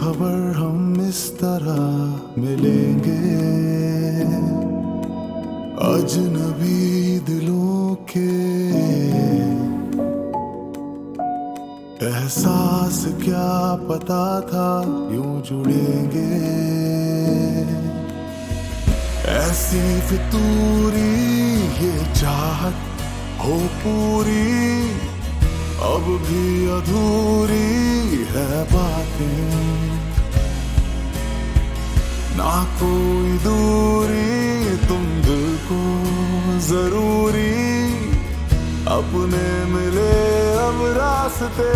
खबर हम इस तरह मिलेंगे, अजनबी दिलों के एहसास क्या पता था यूं जुड़ेंगे। ऐसी फितूरी ये चाहत हो पूरी, अब भी अधूरी है बातें, ना कोई दूरी तुम दिल को जरूरी, अपने मिले अब रास्ते।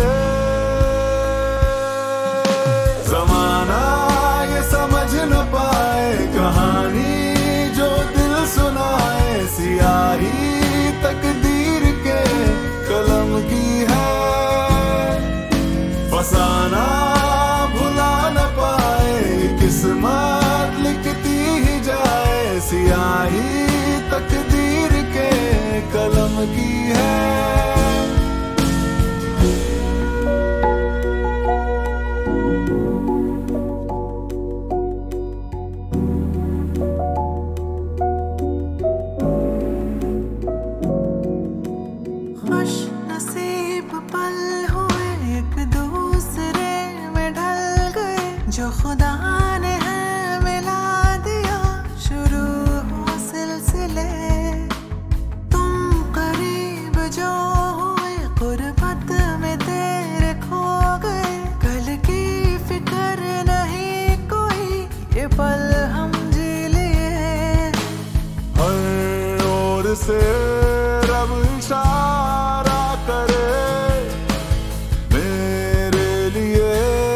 जमाना ये समझ न पाए कहानी जो दिल सुनाए, सियाही तकदीर के कलम की है, फसाना भुला न पाए किस्मत लिखती ही जाए, सियाही तकदीर के कलम की है। जो खुदा ने है मिला दिया, शुरू हो सिलसिले, तुम करीब जो हुए गुर्बत में तेरे खो गए, कल की फिक्र नहीं कोई ये पल हम जी लिए। हर ओर से रब इशारा करे मेरे लिए,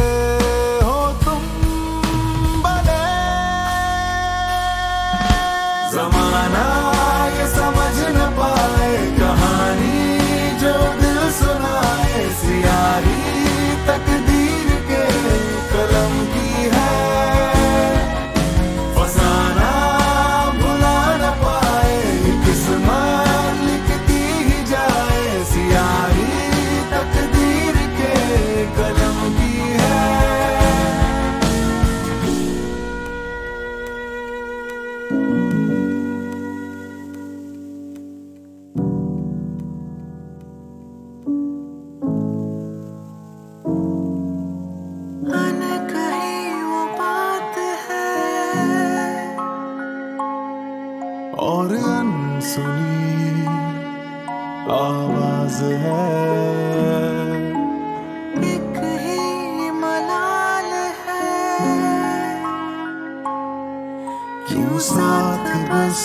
ज़माना ये समझ न पाए कहानी जो दिल सुनाए, सियाही तकदीर के कलम की है, फसाना भुला न पाए किस्मत लिखती ही जाए, सियाही तकदीर के कलम की है। और अनसुनी आवाज है, एक ही मलाल है, क्यों साथ बस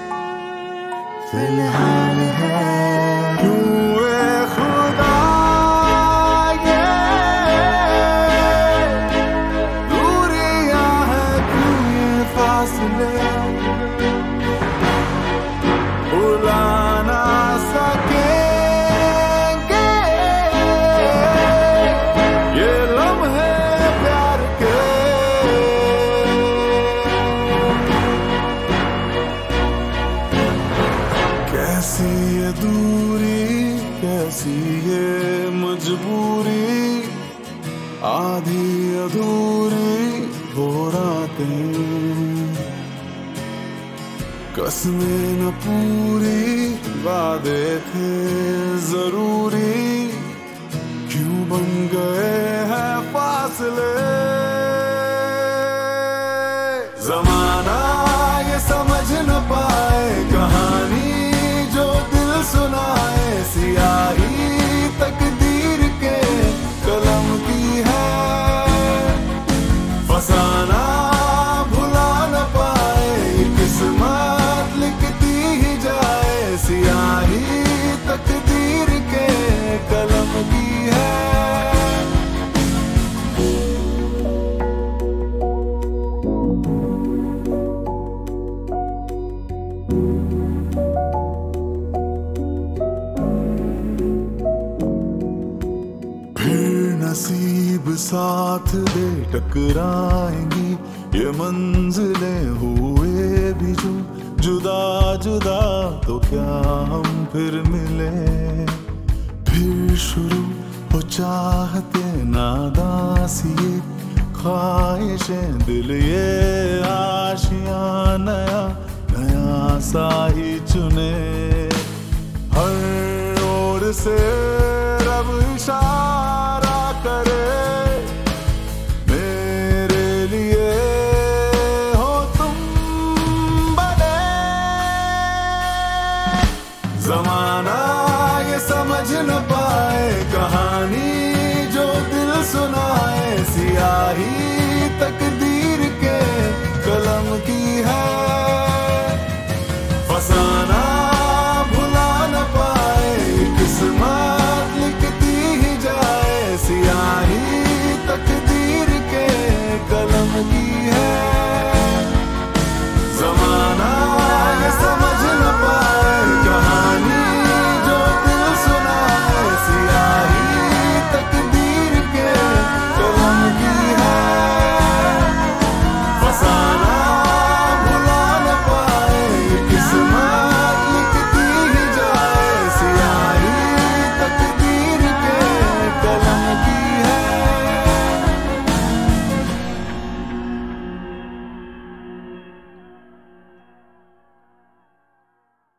फिलहाल है, क्यों ए खुदा ये दूरियां हैं, क्यों ये फासले भुला ना सकेंगे ये लम्हे प्यार के। कैसी ये दूरी, कैसी ये मजबूरी, आधी अधूरी वो रातें, कसमें न पूरी वादे थे जरूरी, क्यों बन गए हैं फासले। जमाना ये समझ न पाए कहानी जो दिल सुनाए, सियाही तकदीर के कलम की है, फसाना भुला न पाए किस्मत लिखती ही जाए, सियाही तकदीर के कलम की है। फिर नसीब साथ दे टकराएंगी ये मंजिलें, हुए भी जो जुदा जुदा तो क्या हम फिर मिले, फिर शुरू हो चाहते नादासी ख्वाहिशें दिल ये आशियां नया नया सा ही चुने हर ओर से